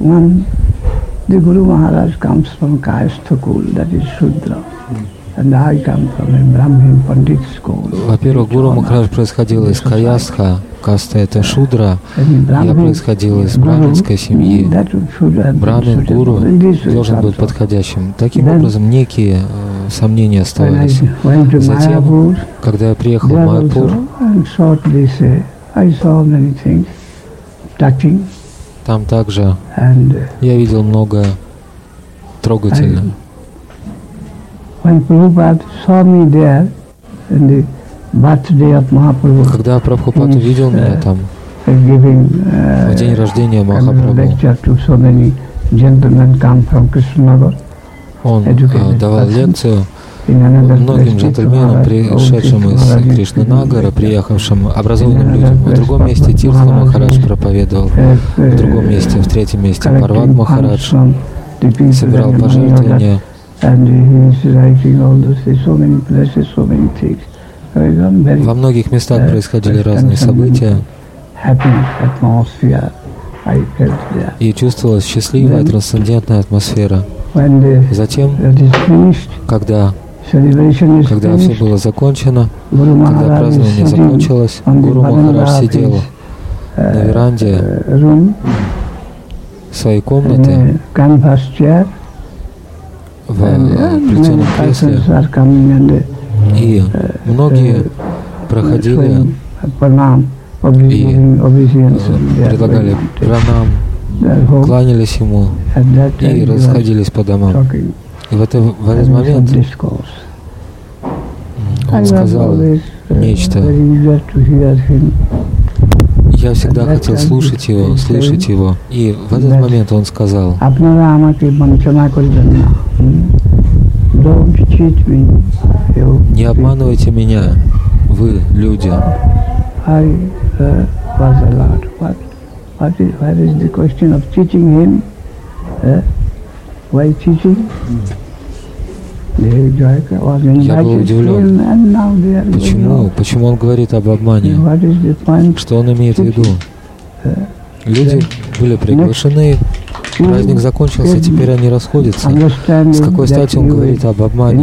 One, the Guru Maharaj comes from Kayastha Kul, that is Shudra. And I come from a Brahmin Pandit school. Во-первых, Гуру Махарадж происходил из Каястха, каста это Шудра. Я происходил из браминской семьи. Брамин, гуру должен быть подходящим. Таким образом, некие сомнения оставались. Затем, когда я приехал в Майяпур, там также я видел много трогательного. Когда Прабхупад увидел меня там, в день рождения Махапрабху, он давал лекцию многим джентльменам, пришедшим из Кришнанагара, приехавшим образованным людям. В другом месте Тиртха Махарадж проповедовал, в другом месте, в третьем месте Парват Махарадж собирал пожертвования. Во многих местах происходили разные события, и чувствовалась счастливая, трансцендентная атмосфера. Затем, когда все было закончено, когда празднование закончилось, Гуру Махарадж сидел на веранде своей комнаты в плетеном кресле, и многие проходили и предлагали пранам, кланялись ему и расходились по домам. И в этот момент он сказал нечто. Я всегда хотел слушать его, слышать его. И в этот момент он сказал: не обманывайте меня, вы, люди. Я был удивлен. Почему он говорит об обмане? Что он имеет в виду? Люди были приглашены, праздник закончился, теперь они расходятся. С какой стати он говорит об обмане?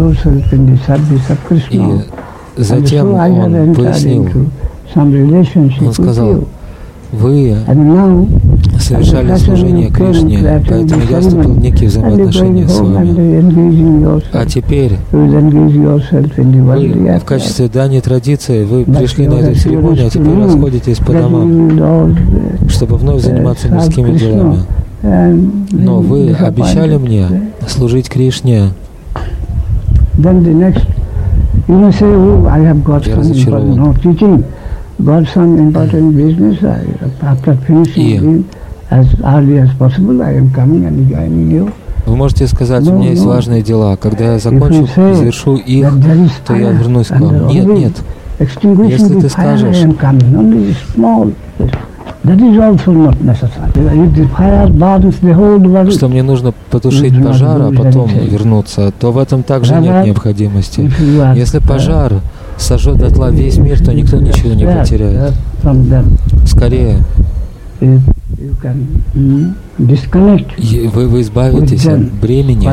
И затем он пояснил, он сказал: вы совершали служение Кришне, поэтому я вступил в некие взаимоотношения с вами. А теперь вы в качестве дани традиции, вы пришли на эту церемонию, а теперь расходитесь по домам, чтобы вновь заниматься мирскими делами. Но вы обещали мне служить Кришне. Я разочарован. И вы можете сказать: у меня есть важные дела. Когда я закончу, завершу их, то я вернусь к вам. Нет. Если ты скажешь, что мне нужно потушить пожар, а потом вернуться, то в этом также нет необходимости. Если пожар сожжет дотла весь мир, то никто ничего не потеряет. Скорее, вы избавитесь от бремени,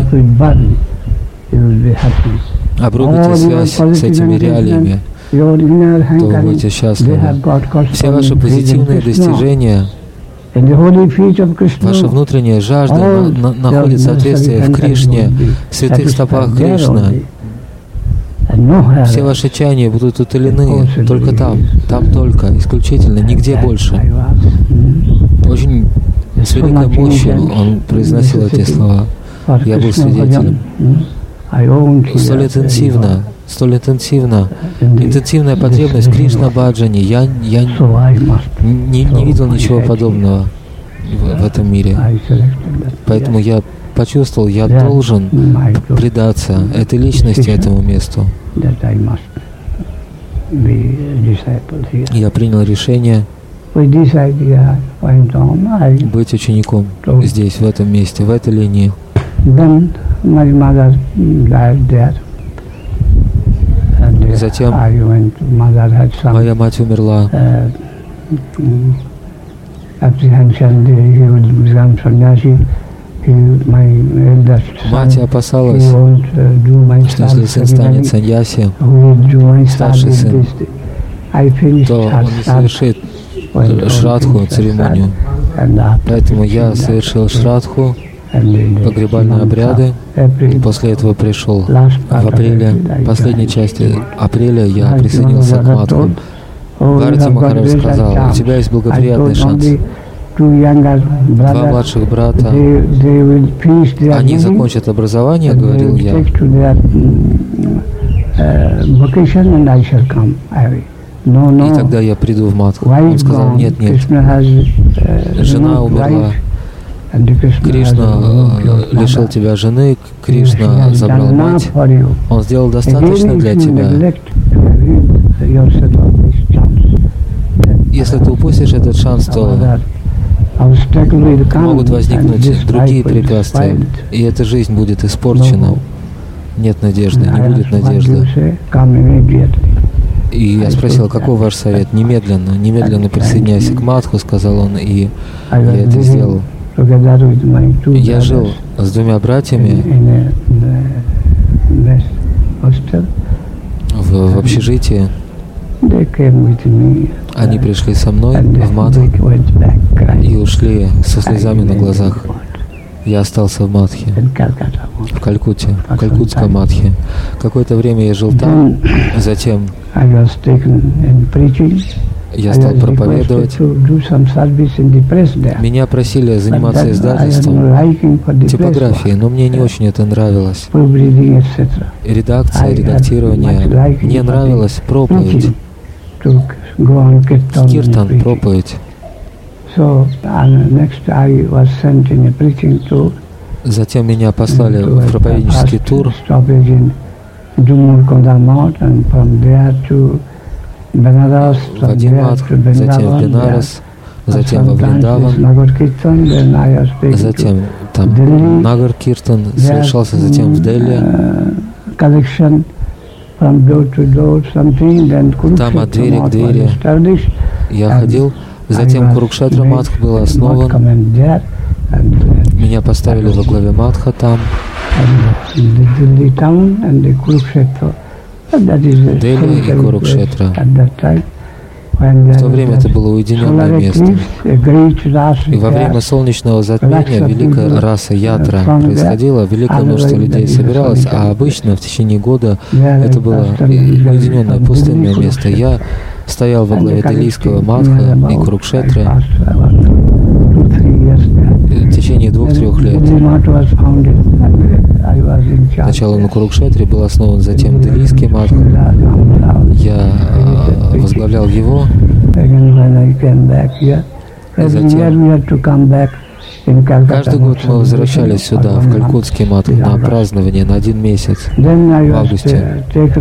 обрубите связь с этими реалиями, то вы будете счастливы. Все ваши позитивные достижения, ваша внутренняя жажда находит соответствие в Кришне, в святых стопах Кришны. Все ваши чаяния будут утолены только там только, исключительно, нигде больше. Очень с великой мощью он произносил эти слова. Я был свидетелем. Столь интенсивная потребность в Кришна-баджане. Я не видел ничего подобного в этом мире. Поэтому я почувствовал, я должен предаться этой личности, этому месту. Я принял решение быть учеником здесь, в этом месте, в этой линии. Затем моя мать умерла. Мать опасалась, что если сын станет саньяси, старший сын, то он не совершит шрадху, церемонию. Поэтому я совершил шрадху, погребальные обряды, и после этого пришел в апреле, последней части апреля я присоединился к Мадху. Бхарати Махарадж сказал: у тебя есть благоприятный шанс. Два младших брата, они закончат образование, говорил я, и тогда я приду в Мадху. Он сказал: нет, нет, жена умерла, Кришна лишил тебя жены, Кришна забрал мать, он сделал достаточно для тебя. Если ты упустишь этот шанс, то могут возникнуть другие препятствия, и эта жизнь будет испорчена. Нет надежды, не будет надежды. И я спросил: какой ваш совет? Немедленно присоединяйся к Мадху, сказал он, и я это сделал. Я жил с двумя братьями в общежитии. Они пришли со мной в Мадху и ушли со слезами на глазах. Я остался в Мадхе, в Калькутте, в Калькутском Мадхе. Какое-то время я жил там, затем я стал проповедовать. Меня просили заниматься издательством, типографией, но мне не очень это нравилось. Редакция, редактирование. Мне нравилась проповедь. Киртан, проповедь. Затем меня послали в проповеднический тур. В один Мадх, затем в Бенарас, затем во Вриндаван, затем там Нагар Киртан совершался, затем в Дели. Там от двери к двери я ходил. Затем Курукшетра Мадх был основан. Меня поставили во главе Мадха там. Дели и Курукшетра. В то время это было уединенное место. И во время солнечного затмения великая раса ятра происходила, великое множество людей собиралось, а обычно в течение года это было уединенное пустынное место. Я стоял во главе Делийского Мадха и Курукшетры в течение 2-3 лет. Сначала на Курукшетре был основан, затем Делийский Мадх. Я возглавлял его. И затем каждый год мы возвращались сюда, в Калькутский Мадх, на празднование на 1 месяц в августе.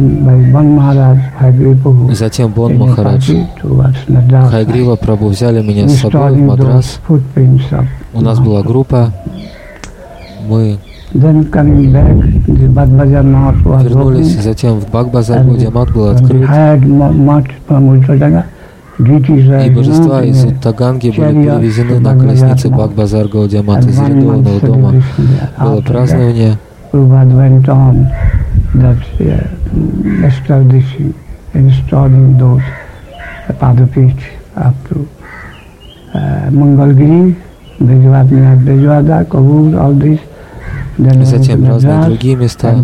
Затем Бон Махарадж, Хайгрива Прабху взяли меня с собой в Мадрас. У нас была группа. Мы вернулись, затем в Бхаг-базар, где Мадх был открыт. И божества из Уттаганги были перевезены на колеснице Бхаг-базар Гаудия-мат. Из арендованного дома было празднование. Затем разные другие места.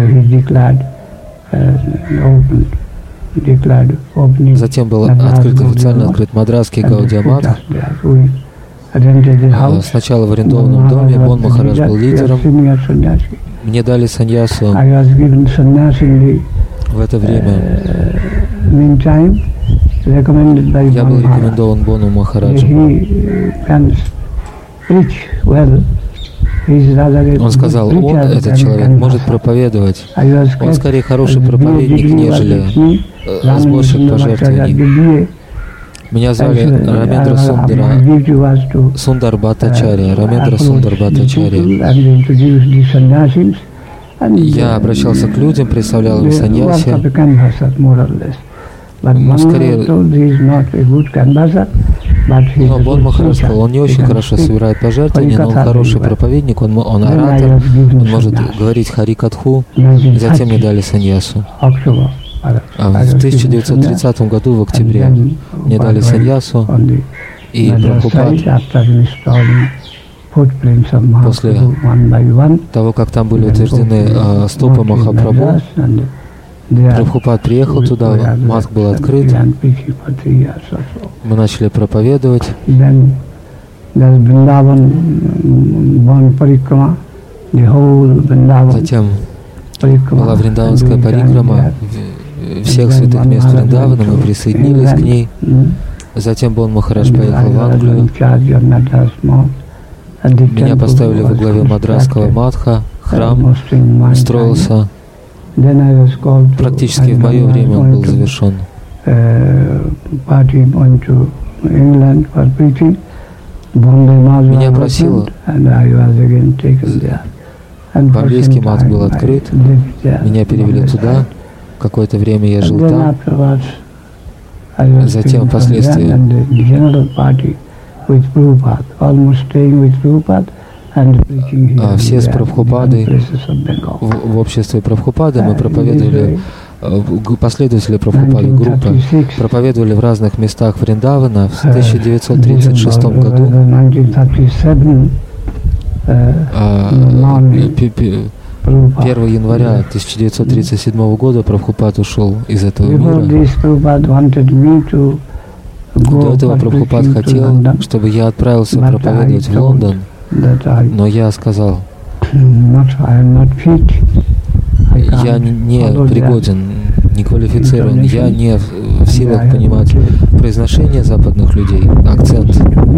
Затем был официально открыт Мадрасский Гаудия-мат. Сначала в арендованном доме. Бон Махарадж был лидером. Мне дали саньясу. В это время я был рекомендован Бону Махараджу. Он сказал: он, этот человек, может проповедовать. Он скорее хороший проповедник, нежели с больших пожертвований. Меня звали Рамендра Сундар Бхаттачарья. Рамендра Сундар Бхаттачарья. Я обращался к людям, представлял им саньяси. Но скорее Но Бон Махарадж сказал, он не очень хорошо собирает пожертвования, но он хороший проповедник, он оратор, он может говорить Харикатху, и затем мне дали саньясу. В 1930 году, в октябре, мне дали саньясу, и Прабхупад, после того, как там были утверждены стопы Махапрабху, Прабхупад приехал туда, Матх был открыт, мы начали проповедовать. Затем была Вриндаванская парикрама всех святых мест Вриндавана, мы присоединились к ней. Затем Бон Махарадж поехал в Англию. Меня поставили во главе Мадрасского Матха, храм строился. Практически в мое время он был завершен. Меня просило. Бомбейский Матх был открыт. Меня перевели туда. Какое-то время я жил там. Затем впоследствии все с Прабхупадой, в обществе Прабхупады мы проповедовали, последователи Прабхупады, группа, проповедовали в разных местах Вриндавана. В 1936 году 1 января 1937 года Прабхупад ушел из этого мира. До этого Прабхупад хотел, чтобы я отправился проповедовать в Лондон, но я сказал, я не пригоден, не квалифицирован, я не в силах понимать произношение западных людей, акцент.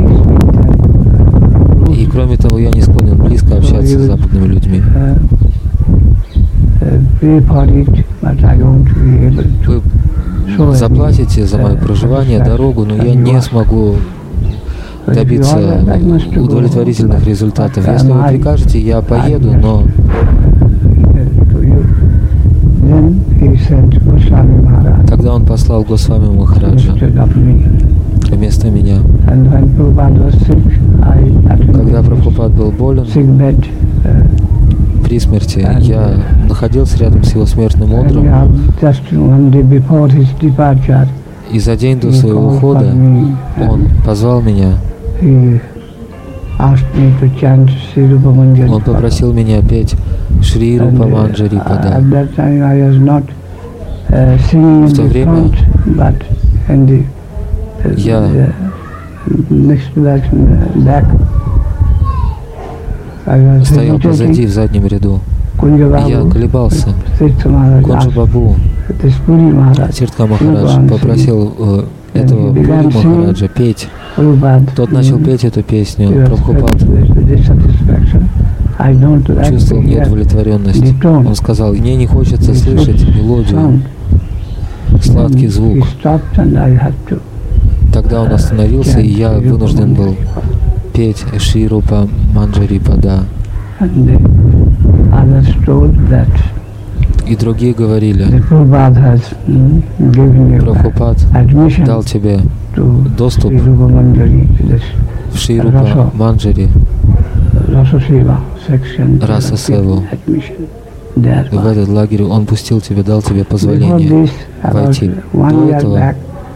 И кроме того, я не склонен близко общаться с западными людьми. Вы заплатите за мое проживание, дорогу, но я не смогу добиться удовлетворительных результатов. Если вы прикажете, я поеду, но тогда он послал Госвами Махараджа вместо меня. Когда Прабхупад был болен, при смерти, я находился рядом с его смертным одром, и за день до своего ухода он позвал меня. Он попросил меня петь Шри Рупа Манджари Пада. В то время я стоял позади, в заднем ряду. И я колебался. Кунджа Бабу, Тиртха Махарадж попросил этого Пури Махараджа петь. Тот начал петь эту песню. Прабхупад чувствовал неудовлетворенность. Он сказал, мне не хочется слышать мелодию, сладкий звук. Тогда он остановился, и я вынужден был петь Шри Рупа Манджари Пада. И другие говорили, Прабхупад дал тебе доступ в Шри Рупа Манджари, Раса Севу. В этот лагерь он пустил тебя, дал тебе позволение войти. До этого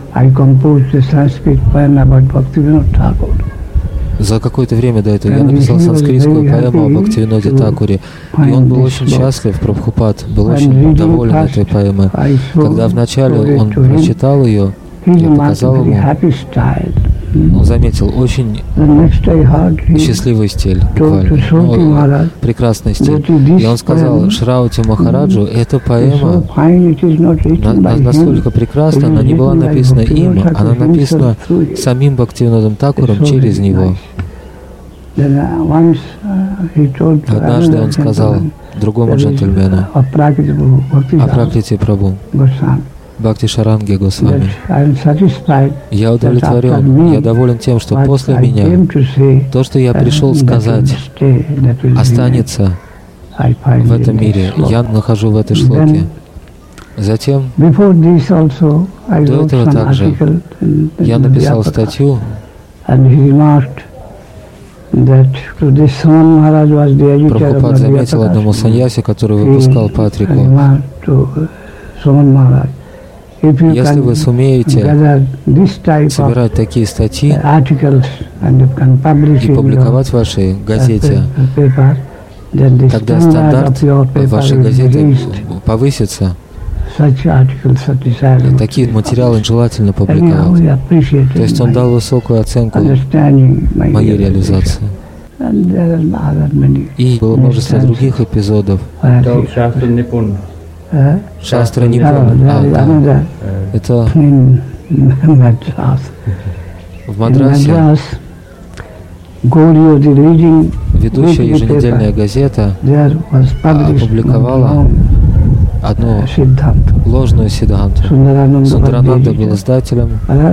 за какое-то время до этого я написал санскритскую поэму о Бхактивиноде Такуре, и он был очень счастлив, Прабхупад был очень доволен этой поэмой. Когда вначале он прочитал ее, я показал ему, он заметил очень счастливый стиль, буквально, прекрасный стиль. И он сказал Шраути Махараджу, эта поэма настолько прекрасна, она не была написана им, она написана самим Бхактивинодом Такуром через него. Однажды он сказал другому джентльмену, Апракрити Прабху, Бхакти Шаранги Госвами, я удовлетворен, я доволен тем, что после меня то, что я пришел сказать, останется в этом мире. Я нахожу в этой шлоке. Затем, до этого также, я написал статью Прабхупад заметил одному саньяси, который выпускал Патрику: если вы сумеете собирать такие статьи и публиковать в вашей газете, тогда стандарт вашей газеты повысится. Такие материалы желательно публиковать. То есть он дал высокую оценку моей реализации. И было множество других эпизодов. Шастра Нипун. Это в Мадрасе ведущая еженедельная газета опубликовала одну ложную сиддханту. Сундарананда был издателем,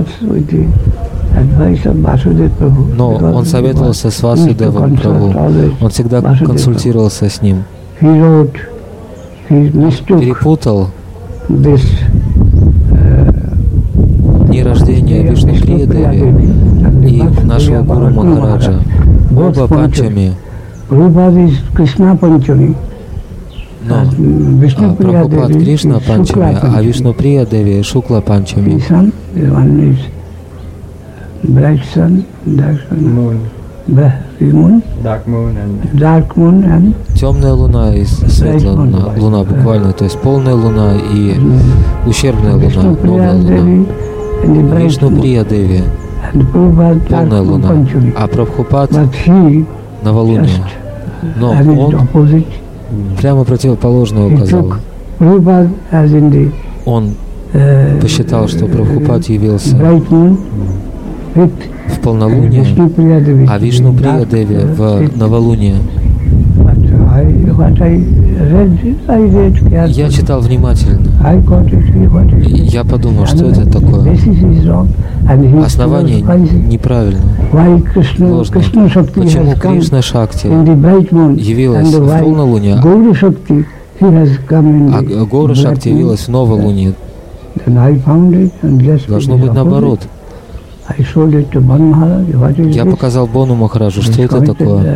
но он советовался с Васудевом Прабху. Он всегда консультировался с ним. Перепутал дни рождения Вишнуприя Деви и нашего Гуру Махараджа. Оба панчами. Но Прабхупад Кришна панчами, а Вишнуприя Деви Шукла панчами. Темная луна и светлая луна. Луна буквально, то есть полная луна и ущербная луна, новая луна. Вишнуприя Деви, полная луна, а Прабхупад новолуние. Но он прямо противоположное указал. Он посчитал, что Прабхупад явился в полнолуние, а Вишнуприя Деви в новолуние. Я читал внимательно. Я подумал, что это такое. Основание неправильно, ложно. Почему Кришна Шакти явилась в полнолуние, а Гаура Шакти явилась в новолуние? Должно быть наоборот. Я показал Бону Махараджу, что это такое.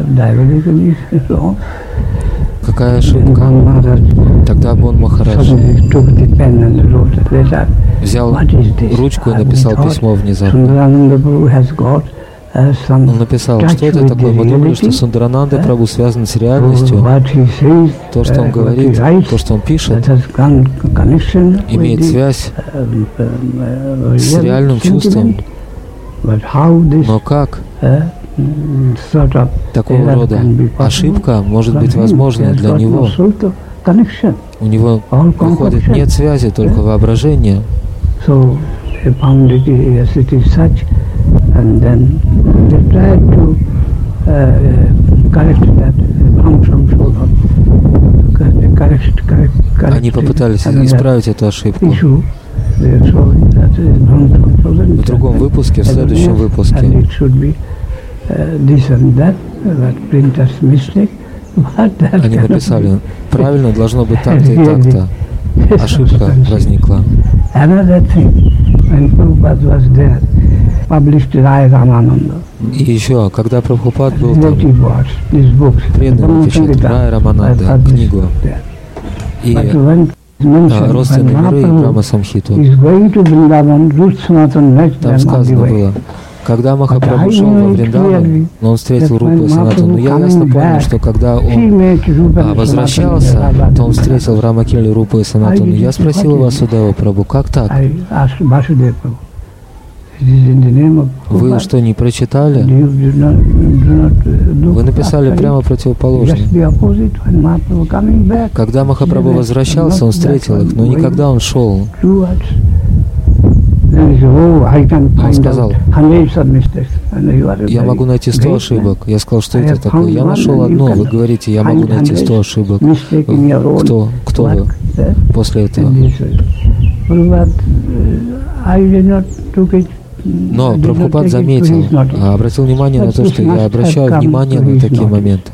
Какая ошибка? Тогда Бон Махарадж взял ручку и написал письмо внезапно. Он написал, что это такое. Мы думали, что Сундарананда Прабху связан с реальностью. То, что он говорит, то, что он пишет, имеет связь с реальным чувством. Но как такого рода ошибка может быть возможна для него? У него, выходит, нет связи, только воображение. Они попытались исправить эту ошибку. В другом выпуске, в следующем выпуске. Они написали, правильно, должно быть так-то и так-то. Ошибка возникла. И еще, когда Прабхупад был там, преданный печать Рая Рамананда, книгу, и родственные миры и Брахма Самхиту. Там сказано было, когда Махапрабху шел во Вриндаван, но он встретил Рупу и Санатану. Но я ясно понял, что когда он возвращался, то он встретил в Рамакиле Рупу и Санатану. Я спросил у Васудева Прабху, как так? Вы что, не прочитали? Вы написали прямо противоположно. Когда Махапрабху возвращался, он встретил их, но не когда он шел. Он сказал, я могу найти 100 ошибок. Я сказал, что это такое? Я нашел одно. Вы говорите, я могу найти 100 ошибок. Кто вы после этого? Но Прабхупад заметил, обратил внимание на то, что я обращаю внимание на такие моменты.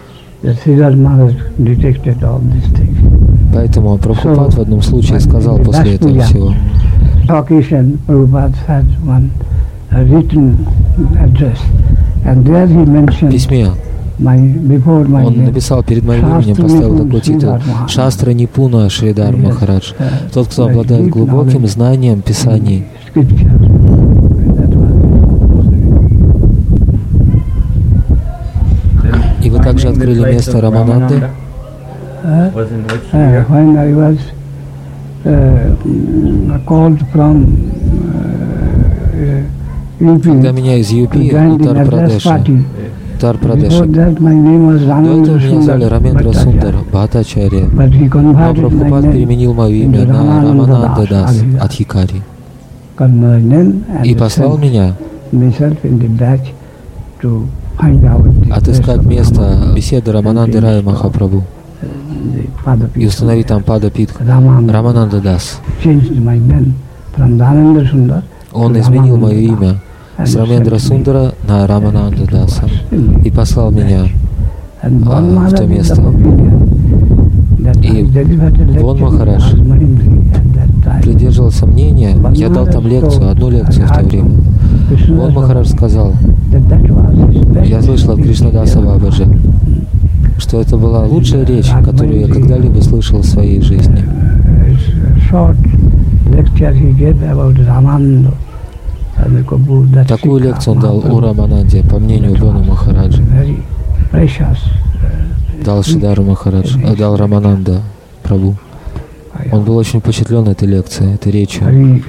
Поэтому Прабхупад в одном случае сказал после этого всего. В письме он написал перед моим именем, поставил такой титул: Шастра Нипуна Шридар Махарадж. Тот, кто обладает глубоким знанием Писаний. И вы также открыли место Рамананды? Когда меня из Юпи, Утар-Прадеша, до этого меня звали Рамендра Сундар Бхаттачарья, но Прабхупад переменил мое имя на Рамананда Дас Адхикари и послал меня отыскать место беседы Рамананды Рая Махапрабху и установить там Пада Питха Рамананда Дас. Он изменил мое имя с Рамендра Сундара на Рамананда Даса и послал меня в то место. И Вон Махарадж придерживался мнения, я дал там лекцию, одну лекцию в то время. Вон Махарадж сказал, я слышал от Кришнадаса Бабаджи, что это была лучшая речь, которую я когда-либо слышал в своей жизни. Такую лекцию он дал о Рамананде, по мнению Вона Махараджа. Дал Шидару Махарадж, дал Рамананда Прабху. Он был очень впечатлен этой лекцией, этой речью.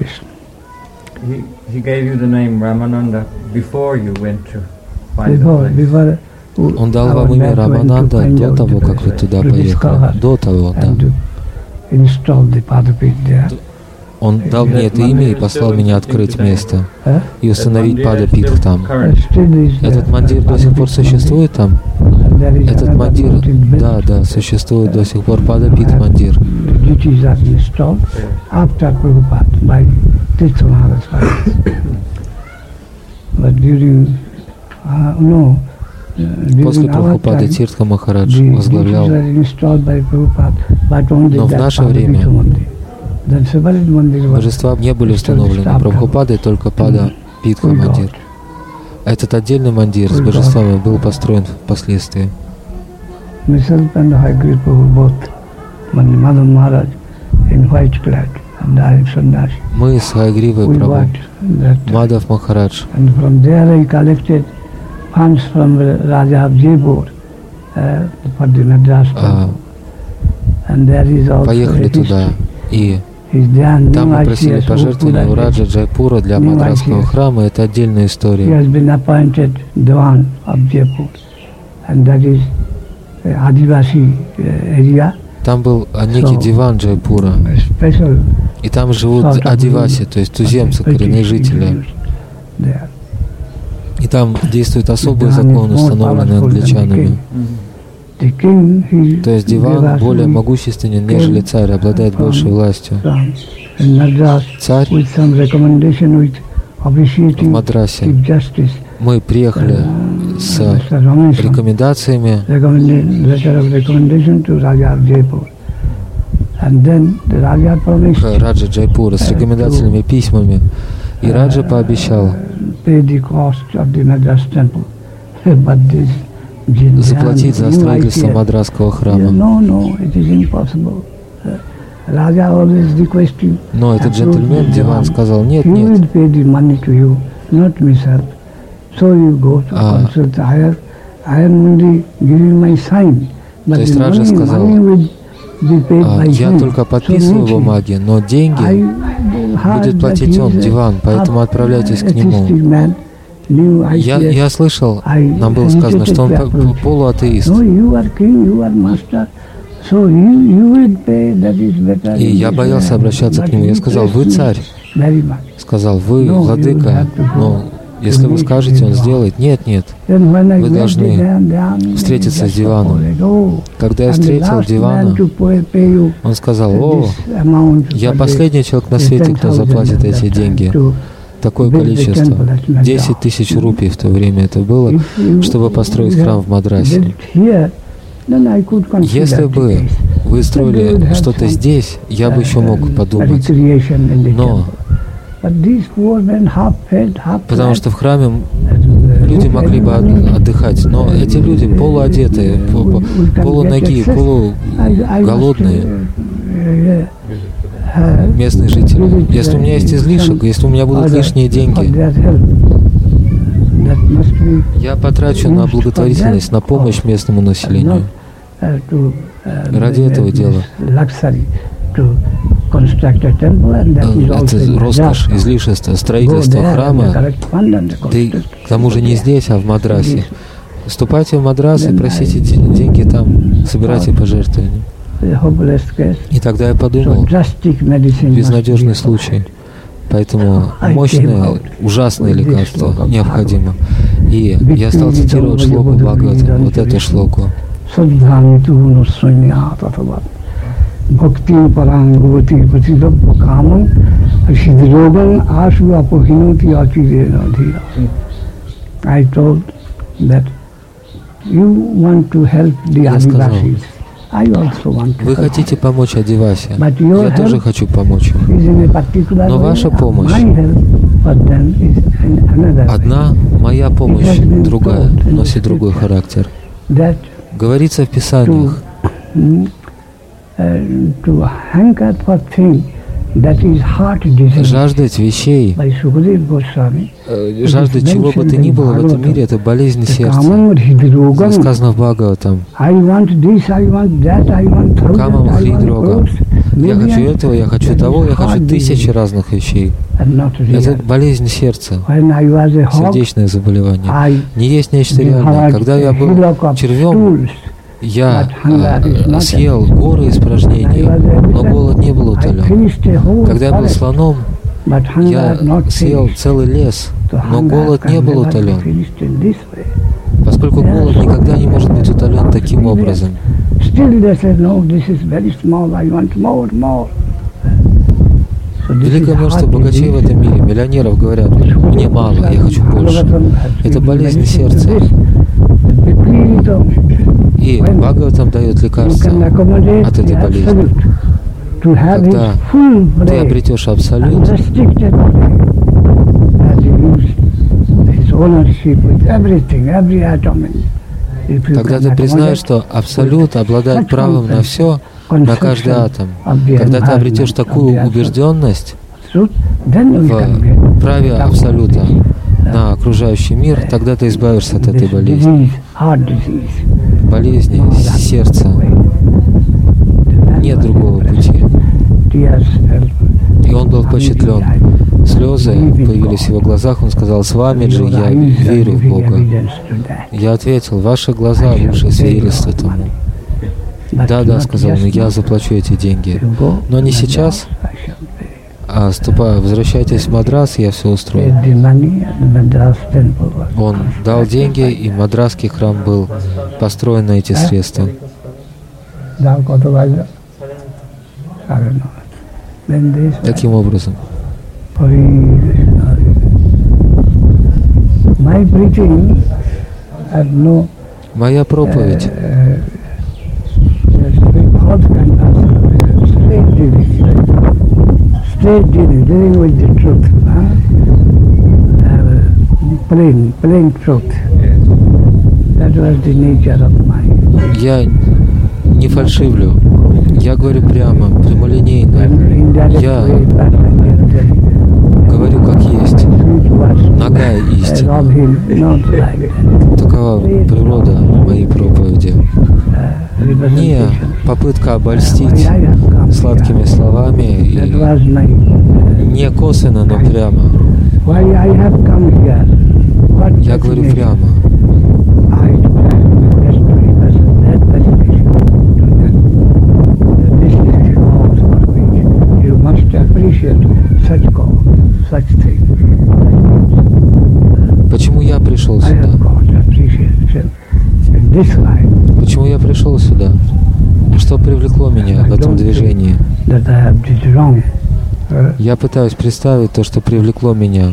Он дал вам имя Рамананда до того, как вы туда поехали. До того, да. Он дал мне это имя и послал меня открыть место и установить Пада Питх там. Этот мандир до сих пор существует там? Этот мандир, да, существует до сих пор, Пада Питх мандир. После Прабхупады Тиртха Махарадж возглавлял, но в наше время божества не были установлены Прабхупадой, только Пада Питха мандир. Этот отдельный мандир с божествами был построен впоследствии. Мы с Хайгривой Прабху, Мадав Махарадж, поехали туда, и там мы просили пожертвования у Раджа Джайпура для Мадрасского храма. Это отдельная история. Там был некий диван Джайпура, и там живут адиваси, то есть туземцы, коренные жители. И там действуют особые законы, установленные англичанами. То есть диван более могущественен, нежели царь, обладает большей властью. Царь в Мадрасе. Мы приехали с рекомендациями к Раджа Джайпура, с рекомендательными письмами. И Раджа пообещал заплатить за строительство Мадрасского храма. Но этот джентльмен, Диван, сказал, нет. То есть Раджа сказал, я только подписываю бумаги, но деньги будет платить он, Диван, поэтому отправляйтесь к нему. Я слышал, нам было сказано, что он полуатеист. И я боялся обращаться к нему. Я сказал, вы царь. Сказал, вы владыка. Но если вы скажете, он сделает. Нет. Вы должны встретиться с Диваном. Когда я встретил Дивана, он сказал, я последний человек на свете, кто заплатит эти деньги. Такое количество, 10 тысяч рупий в то время это было, чтобы построить храм в Мадрасе. Если бы вы строили что-то здесь, я бы еще мог подумать. Но Потому что в храме люди могли бы отдыхать, но эти люди полуодетые, полуноги, полуголодные, местные жители. Если у меня есть излишек, если у меня будут лишние деньги, я потрачу на благотворительность, на помощь местному населению. Ради этого дела. Это роскошь, излишество, строительство храма, да и к тому же не здесь, а в Мадрасе. Вступайте в Мадрас и просите деньги там, собирайте пожертвования. И тогда я подумал, безнадежный случай, поэтому мощное, ужасное лекарство необходимо. И я стал цитировать шлоку Бхагаватам, вот эту шлоку. Bhakti parangavati patidabha kamam siddhirogam asu apohinoti achirena dhira. I told that you want to help the Adivasis. I also want to. Вы хотите помочь Адивасе. Я тоже хочу помочь им. Но ваша помощь одна, моя помощь другая, носит другой характер. Говорится в Писаниях, жаждать вещей, жаждать чего бы то ни было в этом мире, это болезнь сердца. Сказано в Бхагаватам. Камам хридрога. Я хочу этого, я хочу того, я хочу тысячи разных вещей. Это болезнь сердца, сердечное заболевание. Не есть нечто реальное. Когда я был червем, я съел горы испражнений, но голод не был утолен. Когда я был слоном, я съел целый лес, но голод не был утолен. Поскольку голод никогда не может быть утолен таким образом. Великое множество богачей в этом мире, миллионеров говорят, мне мало, я хочу больше. Это болезнь сердца. И Бхагаватам дает лекарство от этой болезни. Когда ты обретешь абсолют, когда ты признаешь, что абсолют обладает правом на все, на каждый атом, когда ты обретешь такую убежденность в праве абсолюта на окружающий мир, тогда ты избавишься от этой болезни. Болезни сердца. Нет другого пути. И он был впечатлен. Слезы появились в его глазах. Он сказал: «С вами же я верю в Бога». Я ответил: «Ваши глаза лучшее свидетельство тому». «Да, — сказал он, — я заплачу эти деньги. Но не сейчас, а возвращайтесь в Мадрас, я все устрою». Он дал деньги, и Мадрасский храм был построен на эти средства. Таким образом. Моя проповедь я не фальшивлю. Я говорю прямо, прямолинейно. Я говорю как есть. Нагая истина. Такова природа моей проповеди. Не попытка обольстить сладкими словами и не косвенно, но прямо. Я говорю прямо. Почему я пришел сюда? Почему я пришел сюда? Что привлекло меня в этом движении? Я пытаюсь представить то, что привлекло меня.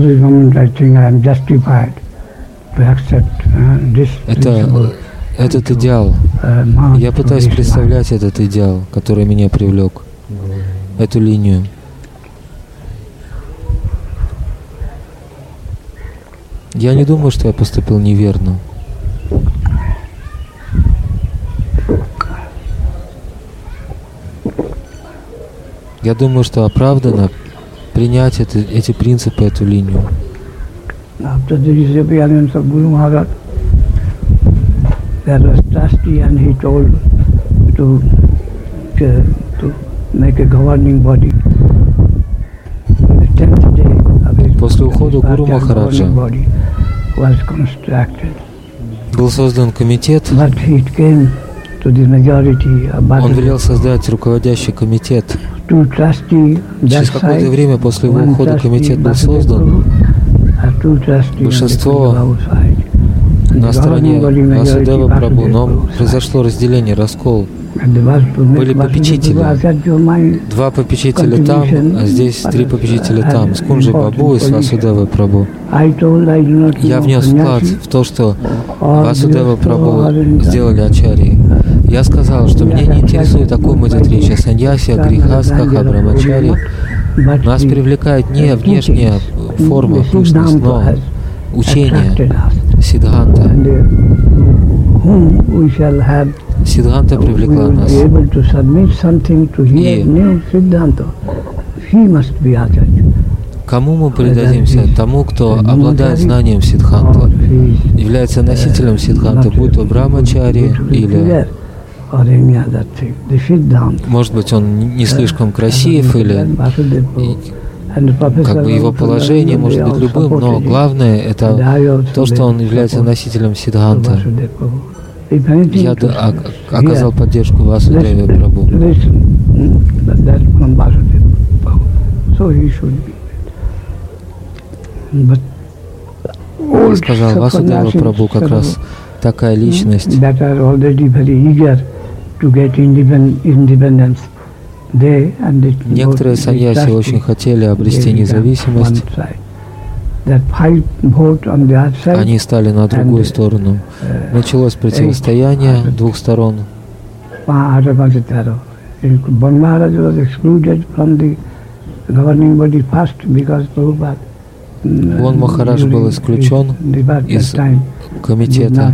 Этот идеал. Я пытаюсь представлять этот идеал, который меня привлек. Эту линию. Я не думаю, что я поступил неверно. Я думаю, что оправдано принять эти принципы, эту линию. After the disappearance of Guru Maharaj, there was trustee and he told to make a governing body. The 10th day of his После ухода Гуру Махараджа was constructed. Был создан комитет. But it came to the majority of Он велел создать руководящий комитет. Через какое-то время после его ухода комитет был создан. Большинство на стороне Васудева Прабху, но произошло разделение, раскол. Были попечители. 2 попечителя там, а здесь 3 попечителя там. С Кунджи Бабу и с Васудева Прабху. Я внес вклад в то, что Васудева Прабху сделали ачарьи. Я сказал, что меня не интересует, о ком идет речь, о саньясе, о грихасках, о брамачаре. Нас привлекает не внешняя форма, пышность, но учение, сиддханта. Сиддханта привлекла нас. И кому мы предадимся? Тому, кто обладает знанием сиддханта, является носителем сиддханта, будь то брамачари или, может быть, он не слишком красив, или как бы его положение может быть любым, но главное это то, что он является носителем сиддханта. Я оказал поддержку Васудеве Прабху. Я сказал, Васудева Прабху как раз такая личность. Некоторые саньяси очень хотели обрести независимость. Они стали на другую сторону. Началось противостояние 2 сторон. Вон Махарадж был исключен из комитета.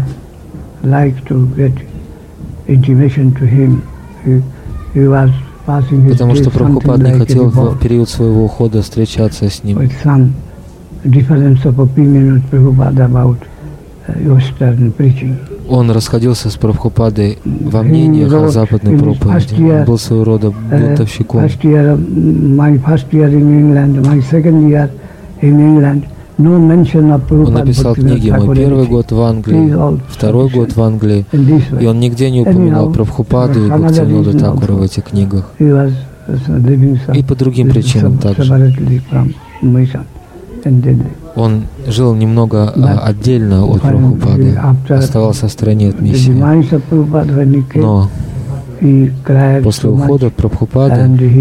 Потому что Прабхупад не хотел в период своего ухода встречаться с ним. Он расходился с Прабхупадой во мнениях о западной проповеди. Он был своего рода бунтовщиком. Он написал книги «Мой первый год в Англии», «Второй год в Англии», и он нигде не упоминал Прабхупаду и Бхактивинода Такура в этих книгах. И по другим причинам также. Он жил немного отдельно от Прабхупады, оставался в стороне от миссии. Но после ухода Прабхупады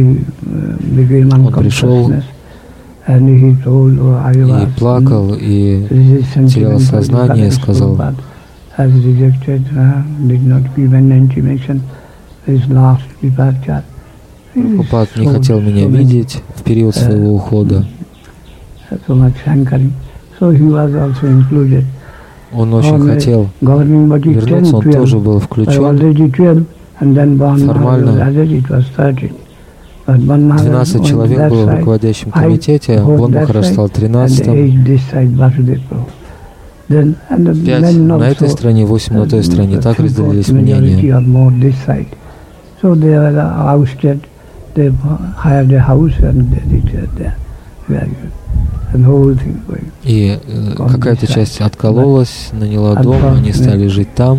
он пришел и плакал, и терял сознание, и сказал, Прабхупад не хотел меня видеть в период своего ухода. Он очень хотел вернуться, он тоже был включен. Формально 12 человек было в руководящем комитете, Вон Махарадж стал 13-м. 5 на этой стороне, 8 на той стороне. Так разделились мнения. И какая-то часть откололась, наняла дом, они стали жить там.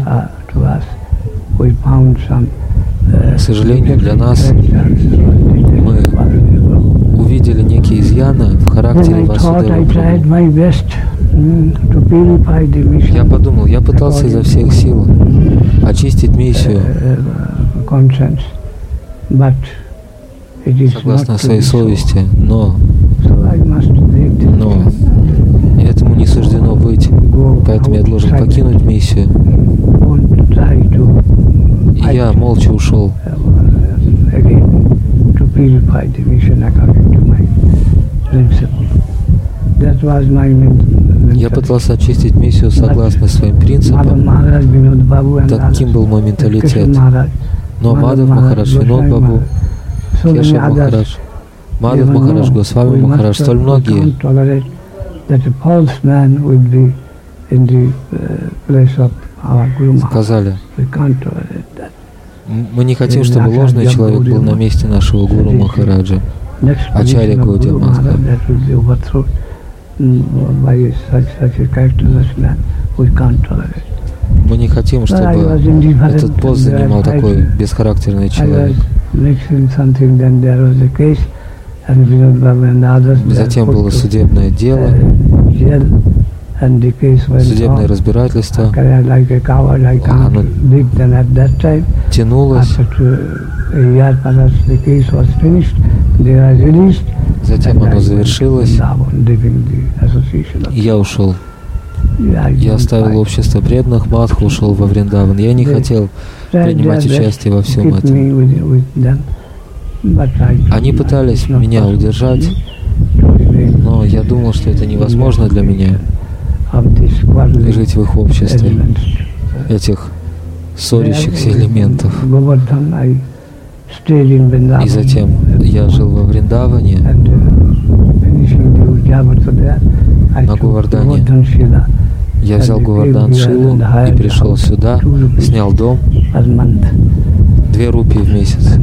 К сожалению, для нас мы увидели некие изъяны в характере Васудева Прабху. Я подумал, я пытался изо всех сил очистить миссию, согласно своей совести, но этому не суждено быть, поэтому я должен покинуть миссию. И я молча ушел. Я пытался очистить миссию согласно своим принципам. Таким был мой менталитет. Но Мадхав Махарадж, Винод Бабу, Кешав Махарадж, Мадхав Махарадж, Госвами Махарадж, столь многие сказали, мы не хотим, чтобы ложный человек был на месте нашего Гуру Махараджа, Ачарья Гаудия Матха. Мы не хотим, чтобы этот пост занимал такой бесхарактерный человек. Затем было судебное дело, судебное разбирательство. Оно тянулось. Затем оно завершилось, и я ушел. Я оставил общество преданных Мадху, ушел во Вриндаван. Я не хотел принимать участие во всем этом. Они пытались меня удержать, но я думал, что это невозможно для меня жить в их обществе, этих ссорящихся элементов. И затем я жил во Вриндаване, на Говардхане. Я взял Говардхан Шилу и пришел сюда, снял дом, 2 рупии в месяц.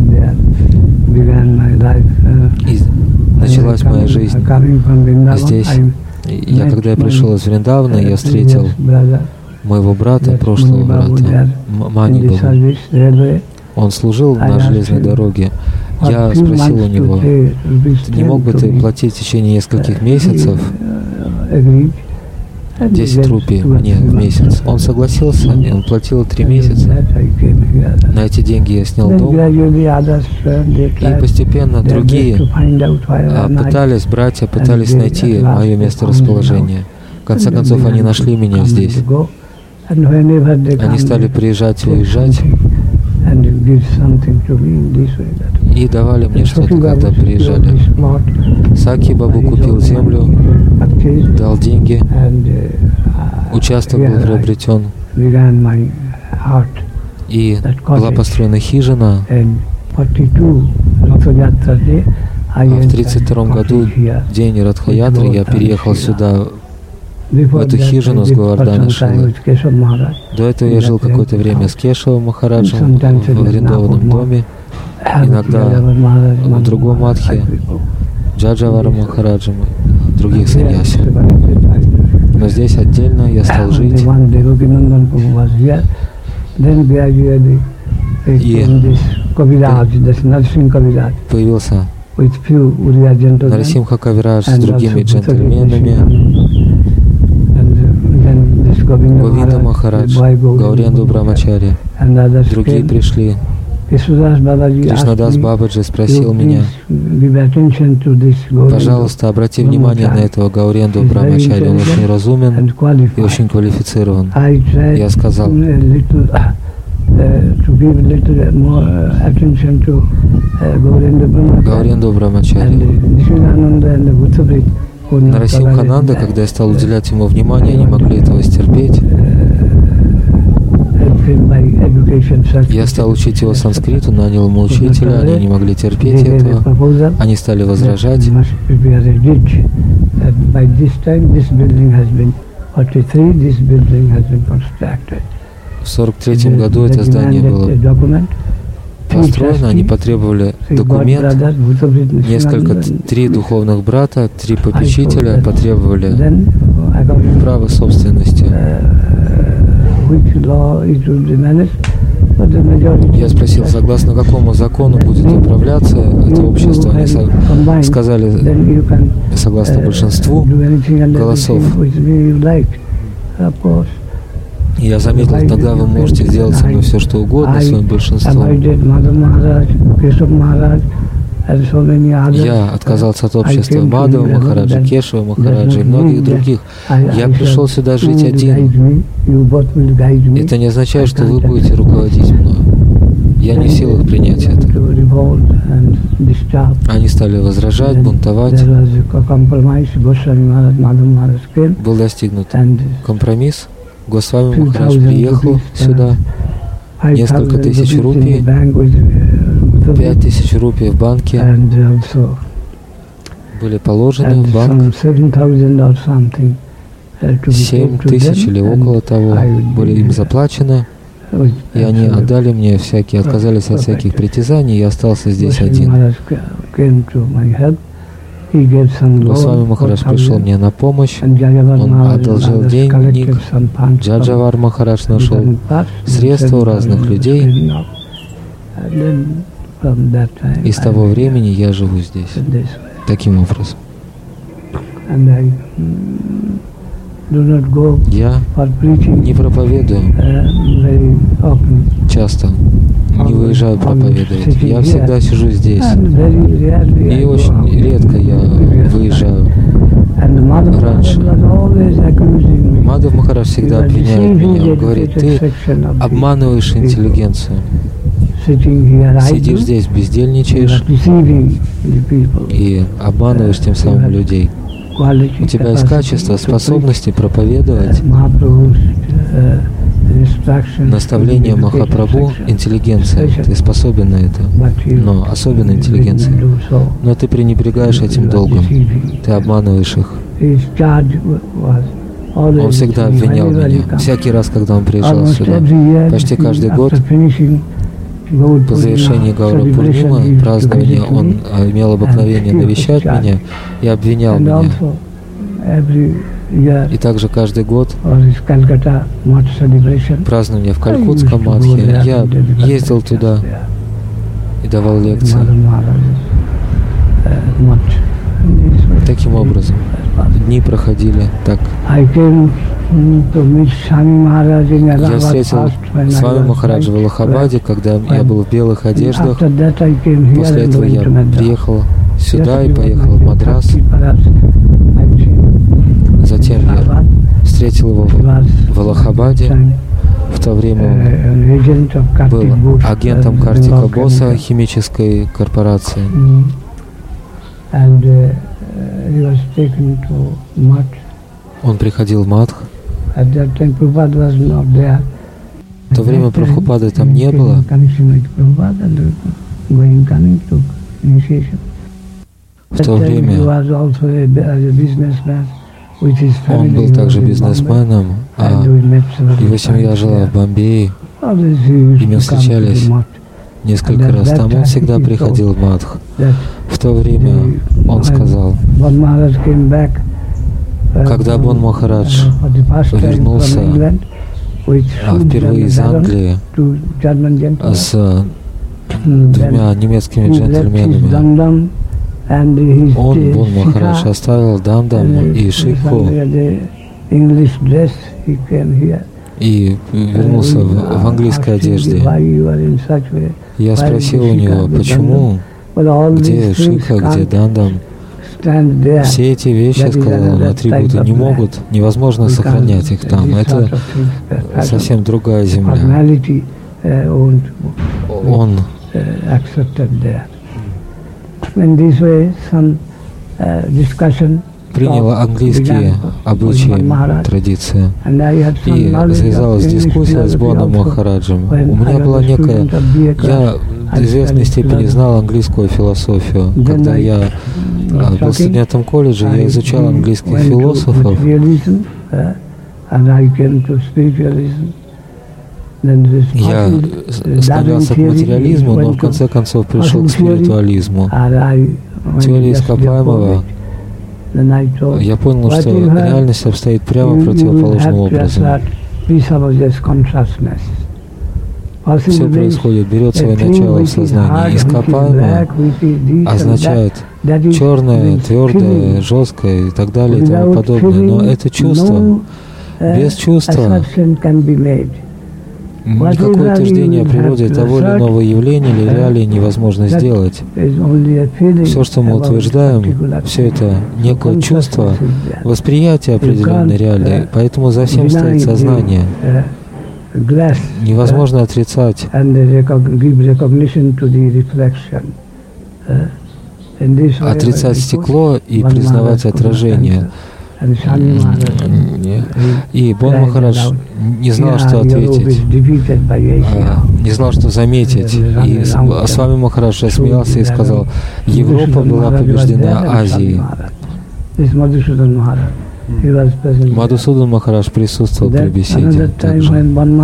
И началась моя жизнь здесь. Когда я пришел из Вриндавана, я встретил моего брата, прошлого брата, Мани Бабу. Он служил на железной дороге. Я спросил у него, не мог бы ты платить в течение нескольких месяцев 10 рупий мне в месяц? Он согласился, и он платил 3 месяца. На эти деньги я снял дом. И постепенно другие братья пытались найти мое месторасположение. В конце концов, они нашли меня здесь. Они стали приезжать и уезжать. И давали мне что-то, когда приезжали. Саки Бабу купил землю, дал деньги, участок был приобретен, и была построена хижина. А в 1932 году, в день Радха-ятры, я переехал сюда, в эту хижину с Говардхана Шилы. До этого я жил какое-то время с Кешавом Махараджем в арендованном доме, иногда в другом Мадхе, Джаджаваром Махараджем, других саньяси. Но здесь отдельно я стал жить. И появился Нарасимха Кавирадж с другими джентльменами, Говинда Махарадж, Гауренду Брамачари. Другие пришли. Кришнадас Бабаджи спросил меня, пожалуйста, обрати внимание на этого Гауренду Брамачари, он очень разумен и очень квалифицирован. Я сказал, Гауренду Брамачари. Нарасимхананда, когда я стал уделять ему внимание, не могли этого стерпеть. Я стал учить его санскриту, нанял ему учителя, они не могли терпеть этого. Они стали возражать. В 1943 году это здание было построено, они потребовали документ, 3 духовных брата, 3 попечителя потребовали право собственности. Я спросил, согласно какому закону будет управляться это общество. Они сказали, согласно большинству голосов. Я заметил, тогда вы можете сделать со мной все, что угодно, своим большинством. Я отказался от общества Мадхава Махараджа, Кешава Махараджа и многих других. Я пришел сюда жить один. Это не означает, что вы будете руководить мной. Я не в силах принять это. Они стали возражать, бунтовать. Был достигнут компромисс. Госвами Махарадж приехал сюда. Несколько тысяч рупий, 5000 рупий в банке были положены в банк. 7000 или около того были им заплачены. И они отдали мне всякие, отказались от всяких притязаний, и остался здесь один. Госвами Махарадж пришел мне на помощь, он одолжил денег, Джаджавар Махарадж нашел средства у разных людей, и с того времени я живу здесь, таким образом. Я не проповедую часто, не выезжаю проповедовать. Я всегда сижу здесь. И очень редко я выезжаю. Раньше Мадхав Махарадж всегда обвиняет меня. Он говорит: ты обманываешь интеллигенцию. Сидишь здесь, бездельничаешь и обманываешь тем самым людей. У тебя есть качество, способности проповедовать, наставление Махапрабху, интеллигенция. Ты способен на это, но особенно интеллигенция. Но ты пренебрегаешь этим долгом, ты обманываешь их. Он всегда обвинял меня. Всякий раз, когда он приезжал сюда, почти каждый год, по завершении Гаура Пурнимы, празднования, он имел обыкновение навещать меня и обвинял меня. И также каждый год празднование в Калькутском Мадхе, я ездил туда и давал лекции. Таким образом, дни проходили так. Я встретил Свами Махараджа в Аллахабаде, когда я был в белых одеждах. После этого я приехал сюда и поехал в Мадрас. Затем я встретил его в Аллахабаде. В то время он был агентом Картика Боса химической корпорации. Он приходил в Мадх. В то время Прабхупады там не было. В то время он был также бизнесменом, а его семья жила в Бомбее, и мы встречались несколько раз там. Он всегда приходил в Мадх. В то время он сказал, когда Бон Махарадж вернулся впервые из Англии с двумя немецкими джентльменами, он, Бон Махарадж, оставил Дамдам и Шикху и вернулся в английской одежде. Я спросил у него, почему, где Шикха, где Дамдам. Все эти вещи, сказал он, атрибуты невозможно сохранять их там. Это совсем другая земля. Он принял английские обычаи, традиции. И завязалась дискуссия с Боном Махараджем. У меня была некая... Я в известной степени знал английскую философию. Когда я был в студентом колледже, я изучал английских философов. Я склонялся к материализму, но в конце концов пришел к спиритуализму. Теория ископаемого. Я понял, что реальность обстоит прямо противоположным образом. Все происходит, берет свое начало в сознании. Ископаемое означает черное, твердое, жесткое и так далее и тому подобное. Но это чувство. Без чувства никакое утверждение о природе того или иного явления или реалии невозможно сделать. Все, что мы утверждаем, все это некое чувство, восприятие определенной реалии. Поэтому за всем стоит сознание. невозможно отрицать. Отрицать стекло и признавать отражение. И Бон Махарадж не знал, что ответить, не знал, что заметить. И Свами Махарадж рассмеялся и сказал: Европа была побеждена Азией. Мадхусудан Махарадж присутствовал при беседе также.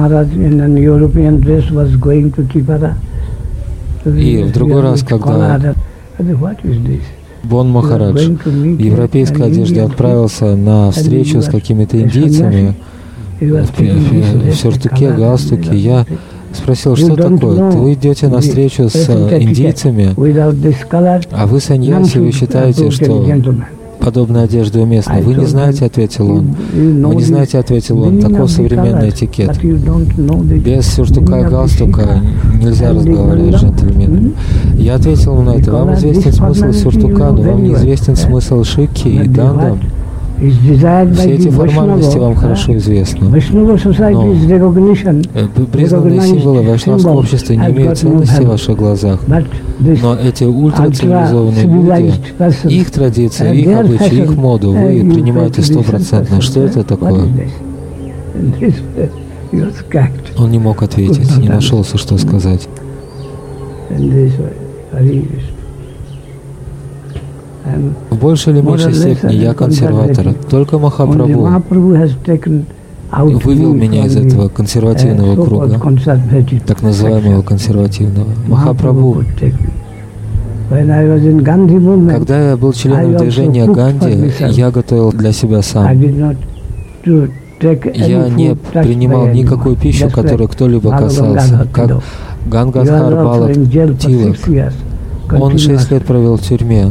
И в другой раз, когда Бон Махарадж в европейской одежде отправился на встречу с какими-то индийцами в сюртуке, галстуке, я спросил, что такое? Вы идете на встречу с индийцами, а вы саньяси, вы считаете, что подобная одежда уместна. Вы не знаете, ответил он. Вы не знаете, ответил он, таков современный этикет. Без сюртука и галстука нельзя разговаривать с джентльменами. Я ответил ему на это: вам известен смысл сюртука, но вам неизвестен смысл шикки и данда. Все эти формальности вам хорошо известны. Но признанные символы вайшнавского общества не имеют ценности в ваших глазах. Но эти ультрацивилизованные люди, их традиции, их обычаи, их моду вы принимаете 100%. Что это такое? Он не мог ответить, не нашелся, что сказать. В большей или меньшей степени я консерватор. Только Махапрабху вывел меня из этого консервативного круга, так называемого консервативного. Махапрабху. Когда я был членом движения Ганди, я готовил для себя сам. Я не принимал никакую пищу, которой кто-либо касался, как Гангадхар Балаб Тилак. Он 6 лет провел в тюрьме,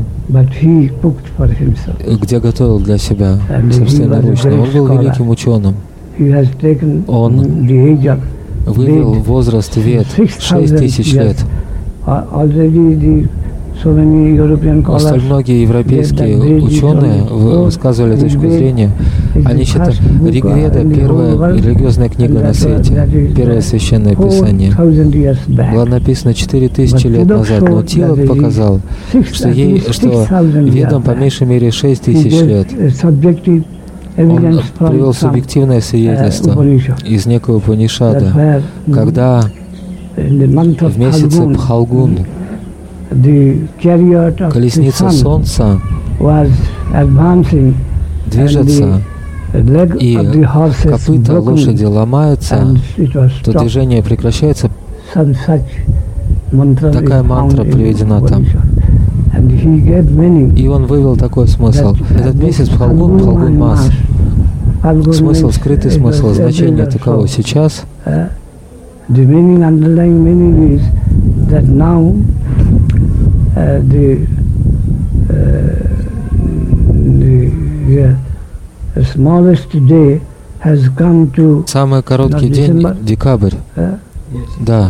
где готовил для себя собственноручно. Он был великим ученым. Он вывел возраст Вед 6000 лет. Столь многие европейские ученые высказывали точку зрения. Они считают, Ригведа — первая религиозная книга на свете, первое священное писание. Было написано 4000 лет назад, но Тилак показал, что Ведам по меньшей мере 6000 лет. Он привел субъективное свидетельство из некого Упанишада, когда в месяце Пхалгун колесница солнца движется, и копыта лошади ломаются, то движение прекращается. Такая мантра приведена там. И он вывел такой смысл. Этот месяц Пхалгун, Пхалгун Мас. Смысл, скрытый смысл, значение таково. Сейчас самый короткий день — декабрь. Да.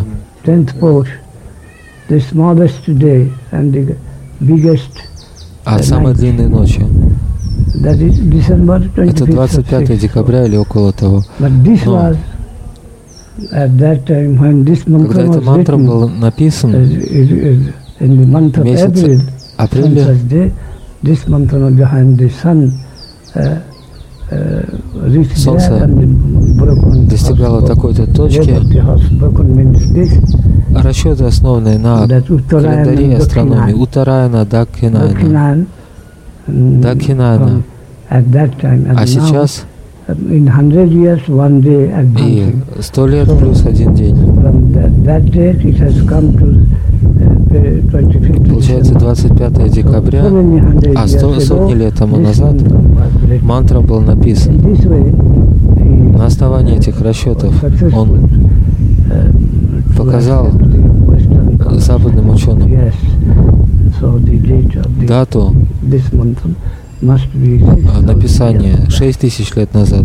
А самой длинной ночью — это 25 декабря или около того. Но когда эта мантра была написана в месяце апреля, Солнце достигало такой-то точки. Расчеты, основанные на календаре астрономии, Уттараяна, Дакхинаяна. А сейчас и 100 лет плюс 1 день. Получается 25 декабря, а сотни лет тому назад мантра был написан. На основании этих расчетов он показал западным ученым дату написания 6000 лет назад.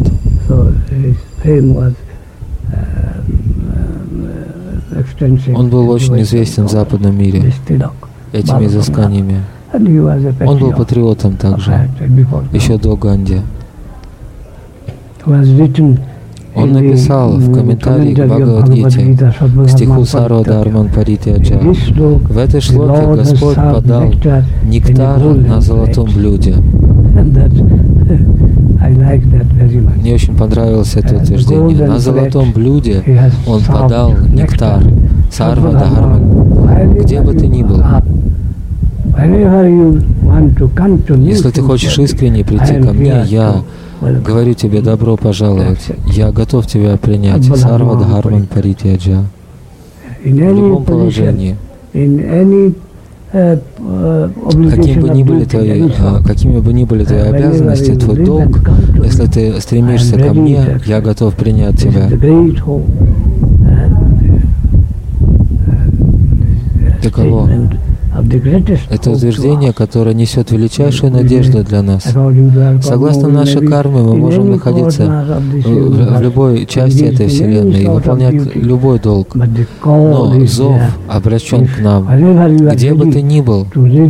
Он был очень известен в западном мире этими изысканиями. Он был патриотом также, еще до Ганди. Он написал в комментарии к Бхагавад-гите, к стиху Сарва Дхарман Паритьяджа: в этой шлоке Господь подал нектар на золотом блюде. Мне очень понравилось это утверждение. На золотом блюде Он подал нектар. Сарва Дхарман. Где бы ты ни был, если ты хочешь искренне прийти ко мне, я говорю тебе добро пожаловать. Я готов тебя принять. Сарва Дхарман Паритьяджа. В любом положении. Какими бы ни были твои обязанности, твой долг, если ты стремишься ко мне, я готов принять тебя. Таково. Это утверждение, которое несет величайшую надежду для нас. Согласно нашей карме, мы можем находиться в любой части этой Вселенной и выполнять любой долг. Но зов обращен к нам. Где бы ты ни был,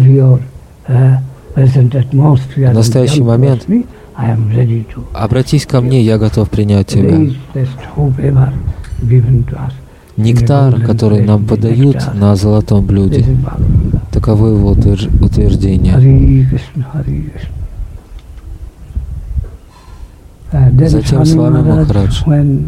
в настоящий момент обратись ко мне, я готов принять тебя. Нектар, который нам подают на золотом блюде, таково его утверждение. Затем с вами Махарадж.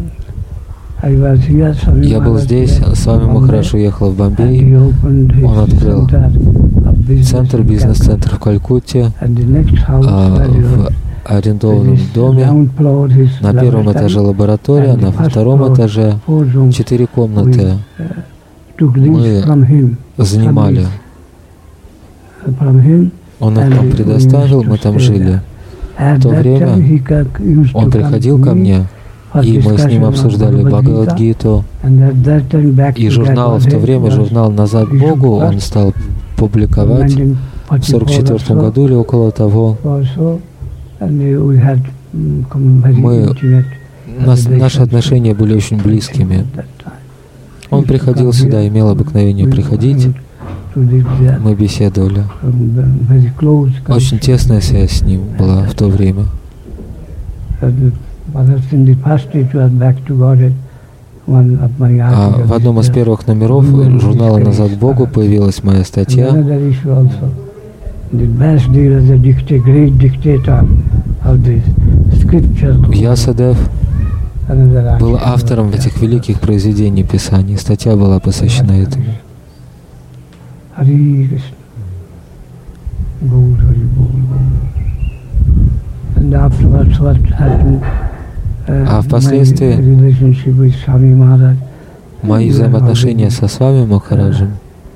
Я был здесь, с вами Махарадж уехал в Бомбей. Он открыл бизнес-центр в Калькутте, в арендованном доме. На первом этаже лаборатория, на втором этаже 4 комнаты мы занимали. Он их нам предоставил, мы там жили. В то время он приходил ко мне, и мы с ним обсуждали Бхагавад-гиту. И журнал, в то время журнал «Назад к Богу» он стал публиковать в 1944 году или около того. Наши отношения были очень близкими. Он приходил сюда, имел обыкновение приходить. Мы беседовали. Очень тесная связь с ним была в то время. В одном из первых номеров журнала «Назад к Богу» появилась моя статья. Вьясадев был автором этих великих произведений Писаний. Статья была посвящена этому. А впоследствии мои взаимоотношения со Свами Махараджем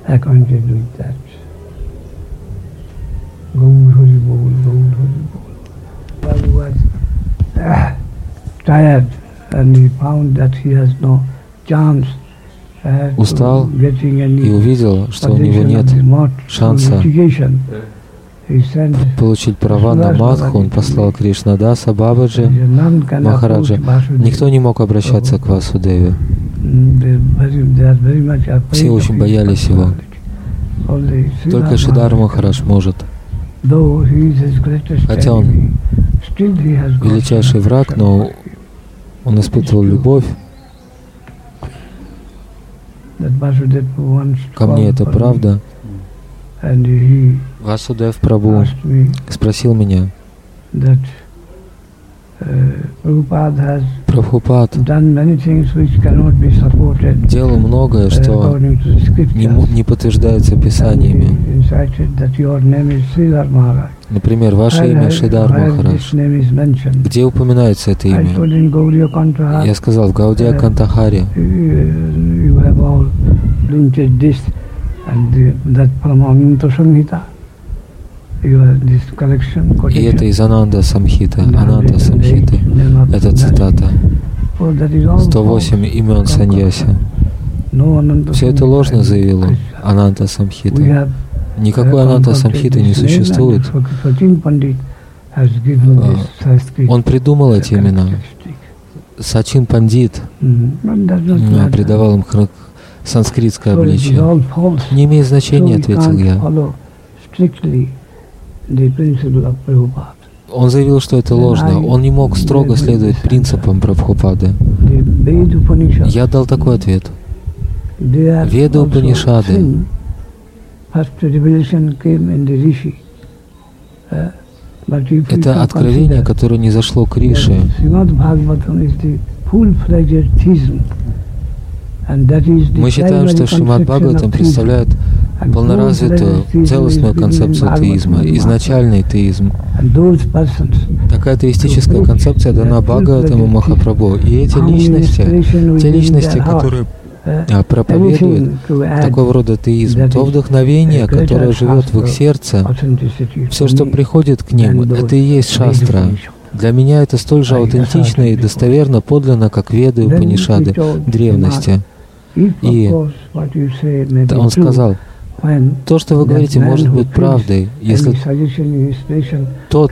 устал и увидел, что у него нет шанса получить права на Мадху. Он послал Кришнадаса Бабаджи Махараджа. Никто не мог обращаться к Васудеве. Все очень боялись его. Только Шридар Махарадж может. Хотя он величайший враг, но он испытывал любовь ко мне, это правда. Васудев Прабху спросил меня: Прабхупад делал многое, что не подтверждается Писаниями. Например, ваше имя Шридар Махарадж. Где упоминается это имя? Я сказал, в Гаудия Кантахаре. И это из Ананда Самхита. Ананда Самхиты. Это цитата. 108 имен саньяси. Все это ложно, заявил Ананда Самхита. Никакой Ананда Самхиты не существует. Он придумал эти имена. Сачин Пандит придавал им санскритское обличие. Не имеет значения, ответил я. Он заявил, что это ложно. Он не мог строго следовать принципам Прабхупады. Я дал такой ответ. Веды Упанишады. Это откровение, которое не зашло к Риши. Мы считаем, что Шримад Бхагаватам представляет полноразвитую, целостную концепцию теизма, изначальный теизм. Такая теистическая концепция дана Бхагаватаму Махапрабху. И эти личности, те личности, которые проповедуют такого рода теизм, то вдохновение, которое живет в их сердце, все, что приходит к ним, это и есть шастра. Для меня это столь же аутентично и достоверно, подлинно, как Веды и Упанишады древности. И он сказал, то, что вы говорите, может быть правдой, если тот,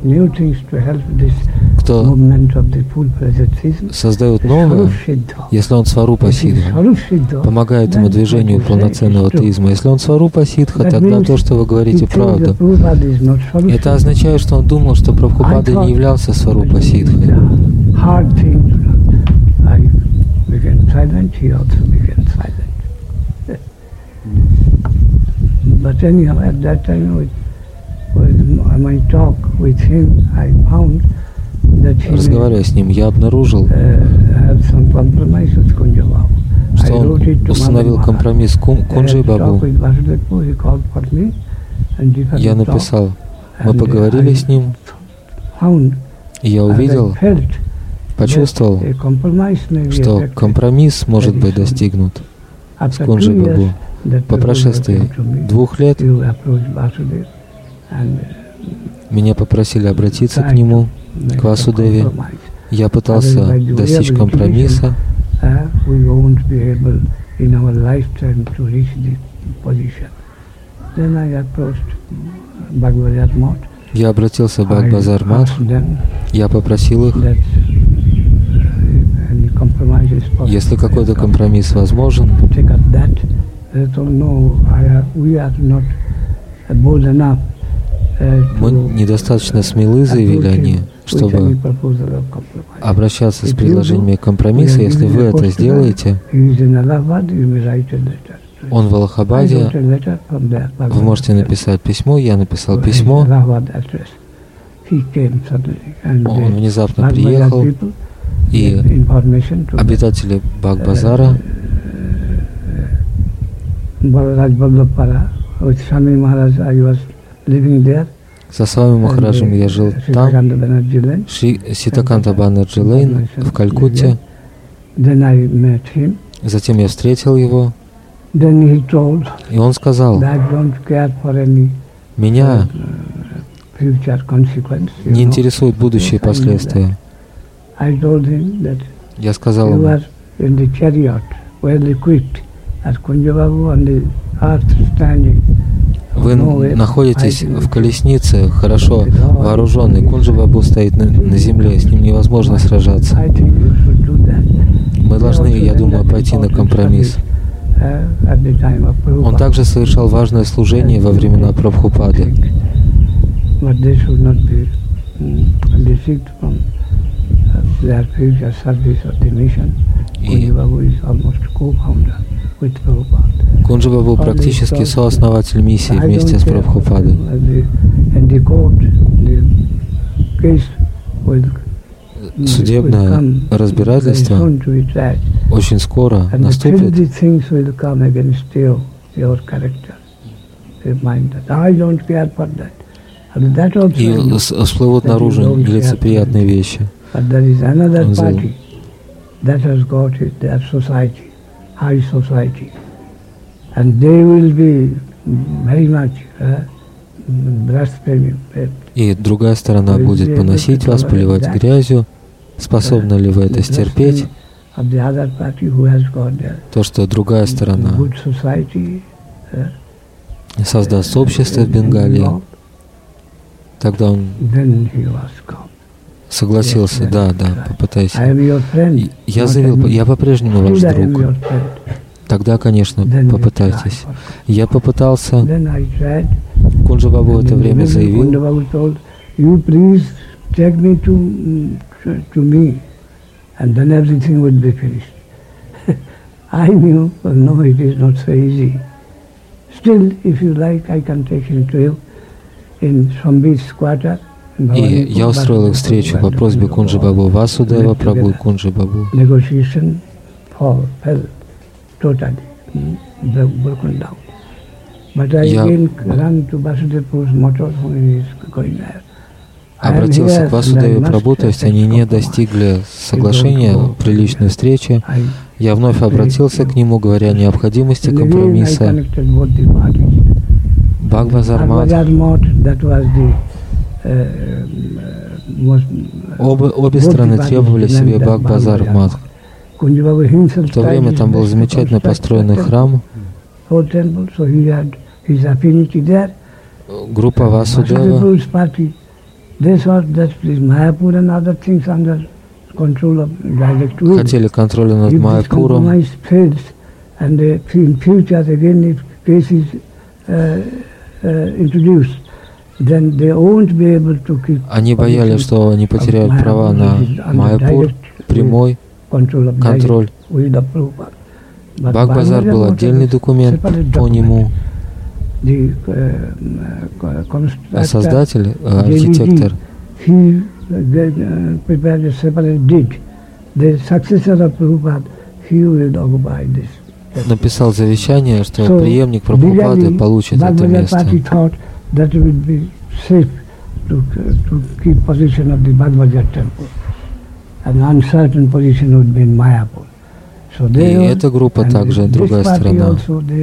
кто создает новое, если он сварупа сидха, помогает ему движению полноценного теизма, если он сварупа сидха, тогда то, что вы говорите, правда. Это означает, что он думал, что Прабхупада не являлся сварупа сидхой. But anyhow, at that time, with my talk with him, I found that he разговаривая с ним, я обнаружил, что он установил компромисс с Кунджи Бабу. Я написал, мы поговорили с ним, и я увидел, почувствовал, что компромисс может быть достигнут с Кунджи Бабу. По прошествии 2 лет меня попросили обратиться к нему, к Васудеве. Я пытался достичь компромисса. Я обратился в Бхагбазар Мат. Я попросил их, если какой-то компромисс возможен, мы недостаточно смелы, заявили они, чтобы обращаться с предложениями компромисса. Если вы это сделаете, он в Аллахабаде, вы можете написать письмо, я написал письмо, он внезапно приехал, и обитатели Бхагбазара со Свами Махараджем я жил там, Ситаканта Банерджи Лейн в Калькутте. Затем я встретил его, и он сказал, меня не интересуют будущие последствия. Я сказал ему, вы находитесь в колеснице, хорошо вооруженный. Кунджи Бабу стоит на земле, с ним невозможно сражаться. Мы должны, я думаю, пойти на компромисс. Он также совершал важное служение во времена Прабхупады. И Кунджи Бабу практически сооснователь миссии вместе с Прабхупадой. Судебное разбирательство очень скоро наступит, и всплывут наружу нелицеприятные вещи. И другая сторона будет поносить вас, поливать грязью. Способны ли вы это стерпеть? То, что другая сторона создаст общество в Бенгалии, тогда он согласился, да, попытайся. Я заявил, я по-прежнему ваш друг. Тогда, конечно, попытайтесь. Я попытался. Кунджи Бабу в это время заявил, and then everything would be finished. I knew, well, no, it is not so easy. Still, if you like, I can take him to you in Swambit's quarter. И я устроил их встречу по просьбе Кунджи Бабу Васудева Прабху и Кунджи Бабу. Negotiation fell totally, broken down. But I again ran to Vasudev's motor when he is going there. Обратился к Васудеве Прабху, то есть они не достигли соглашения, приличной встречи. Я вновь обратился к нему, говоря о необходимости компромисса. Бхагбазар Мат. Обе стороны требовали себе Бхагбазар Мат. В то время там был замечательно построенный храм. Группа Васудева. Хотели контроля над Майяпуром. Они боялись, что они потеряют права на Майяпур, прямой контроль. Бхагбазар был отдельный документ по нему. А создатель, архитектор, написал завещание, что преемник Прабхупады получит это место. И эта группа также, другая сторона,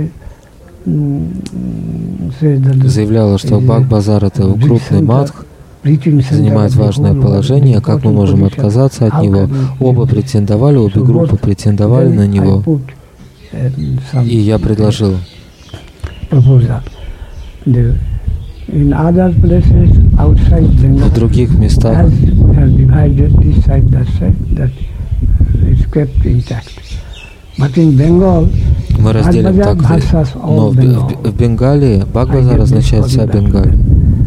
заявляла, что Бхагбазар — это крупный матх, занимает важное положение, как мы можем отказаться от него. Оба претендовали, обе группы претендовали на него. И я предложил. В других местах мы разделим так, но в Бенгалии Бхагбазар означает вся Бенгалия.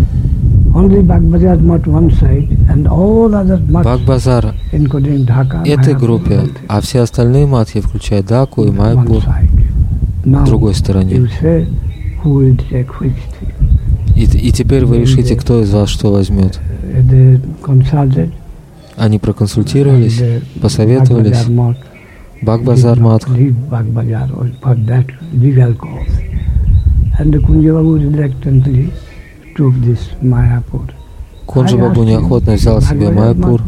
Бхагбазар этой группе, а все остальные матхи, включая Даку и Майяпур, в другой стороне. И теперь вы решите, кто из вас что возьмет. Они проконсультировались, посоветовались. Бхагбазар Матх. Кунджи Бабу неохотно взял себе Майяпур.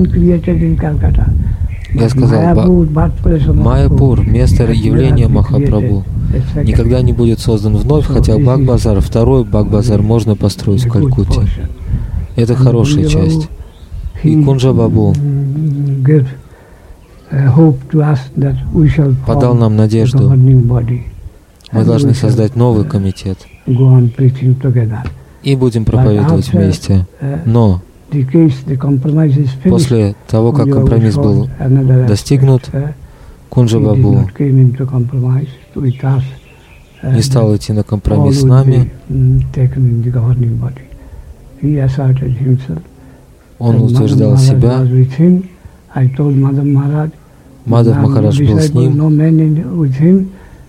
Я сказал, Майяпур, место явления Махапрабху, никогда не будет создан вновь, хотя Бхагбазар, второй Бхагбазар можно построить в Калькутте. Это хорошая часть. И Кунджа Бабу подал нам надежду. Мы должны создать новый комитет и будем проповедовать вместе. Но после того, как компромисс был достигнут, Кунджа Бабу не стал идти на компромисс с нами. Он утверждал себя. Мадхав Махарадж был с ним.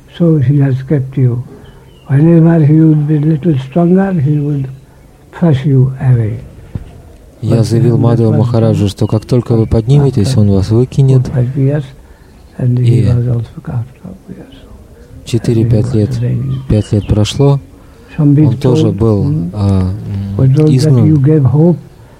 Я заявил Мадхаву Махараджу, что как только вы подниметесь, он вас выкинет. И 5 лет прошло, он тоже был изгнан.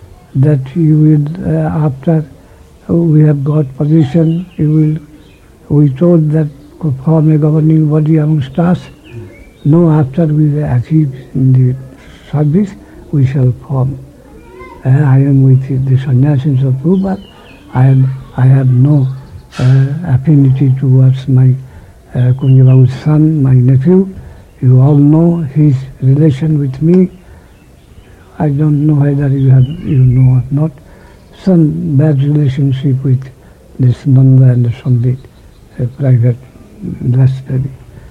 We have got position, we told that could form a governing body amongst us. No, after we achieve in the service, we shall form. I am with the sannyasis of Prabhupada. I have no affinity towards my Kunja Babu's son, my nephew. You all know his relation with me. I don't know whether you know or not. Some bad relationship with this Nanda and Sambit, a private blasphemy.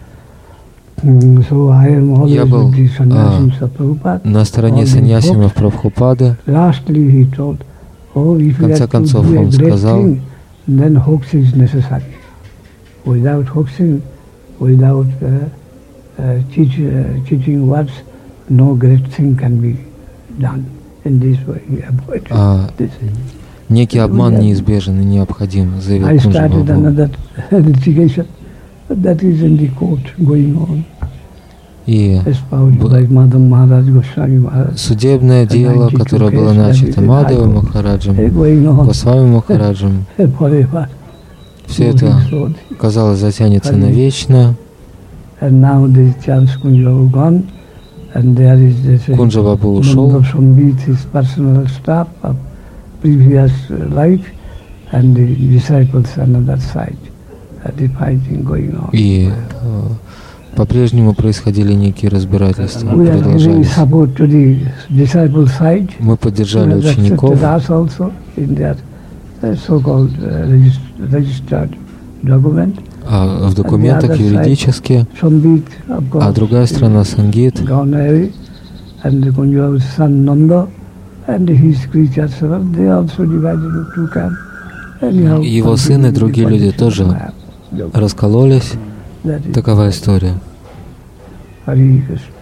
So I am always with the sannyasis of Prabhupada. На стороне саньясинов Прабхупады. Lastly he told, oh, if you have to do a great thing, then hoax is necessary. Without hoaxing, without teaching words, no great thing can be done. In this way, avoid this. Некий обман неизбежен и необходим, заявил I Кунджа started Бабу. another litigation that is in the court going on. И судебное дело, которое было начато Мадхавой Махараджем, Госвами Махараджем, все это, казалось, затянется навечно. Кунджа Бабу ушел. И по-прежнему происходили некие разбирательства, продолжались. Мы поддержали учеников, в документах юридически, а другая страна Сангит, его сын и другие люди тоже раскололись. Такова история. Hare Krishna.